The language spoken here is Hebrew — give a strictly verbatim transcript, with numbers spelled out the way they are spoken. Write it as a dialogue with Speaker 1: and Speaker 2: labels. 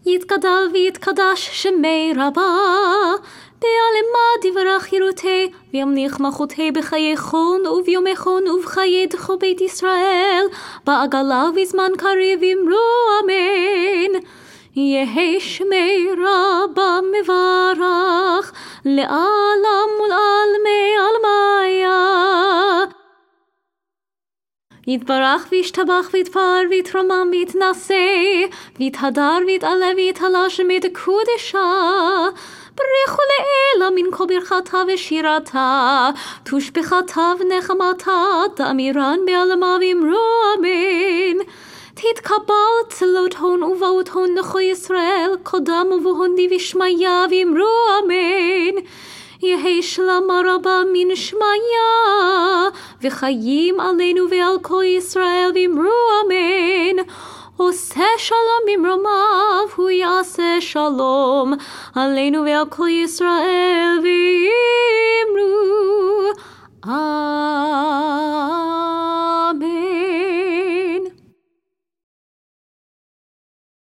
Speaker 1: יתגדל ויתקדש שמי רבה, בעלמה דברה חירותי, וימליך מלכותי בחיי חון וביומי חון ובחיי דחו בית ישראל, בעגלה ובזמן קריב אמרו אמן. יהי שמי רבה מברך, לעלם ולעלמי עלמיה. יתברך וישתבח ויתפאר ויתרומם ויתנשא, ויתהדר ויתעלה ויתעלה שמי דקודשה. ברכו לאלה מן כל ברכתה ושירתה, תושבחתה ונחמתה, תאמירן בעלמה ואמרו אמן. תתקבל צלות הון ובאות הון נכו ישראל, קודם ובהון די ושמיה ואמרו אמן. יהי שלמה רבה מן שמיה, וחיים עלינו ועל כל ישראל ואמרו אמן. עושה שלום ממרומיו, הוא יעשה שלום עלינו ועל כל ישראל ואמרו אמן.